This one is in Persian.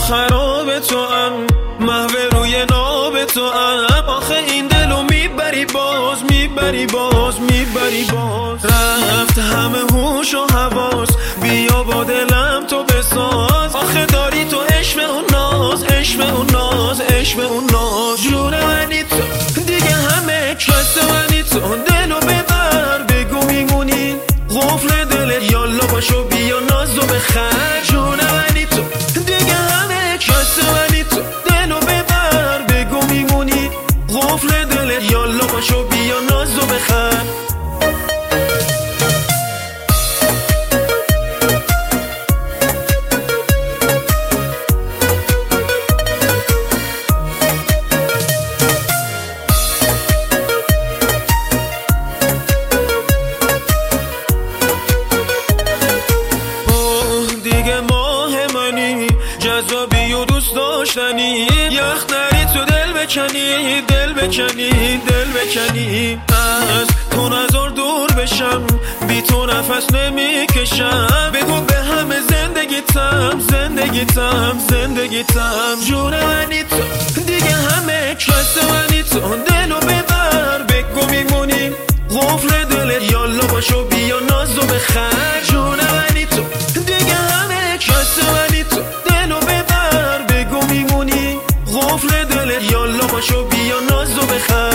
خراب تو ام، محو روی ناب تو ام. آخه این دلو میبری باز، میبری باز، میبری باز. رفت همه هوش و حواس، بیا با دلم تو بساز. آخه داری تو عشق اون ناز، عشق اون ناز، عشق اون ناز. جون منی تو دیگه همه کس منی تو. دلو ببر بگو میمونی، قفل دلت یالا باشو بیا نازو بخر. جون منی تو دیگه همه کس منی تو. دلو ببر بگو میمونی، قفل دلت یالا باشو بیا نازو بخر. دیگه ماه منی، جذابی و دوست داشتنی. یخ نری تو دل بکنی، دل بکنی، دل بکنی. از تو نظر دور بشم، بی تو نفس نمیکشم. بگو به همه زندگیتم، زندگیتم، زندگیتم. جون منی تو دیگه همه کس منی تو. دلو ببر بگو میمونی، قفل دلت یالا باشو بیا نازو بخر. جون منی تو دیگه همه کس منی تو. دلو ببر بگو میمونی، قفل دلت یالا باشو بیا نازو بخر.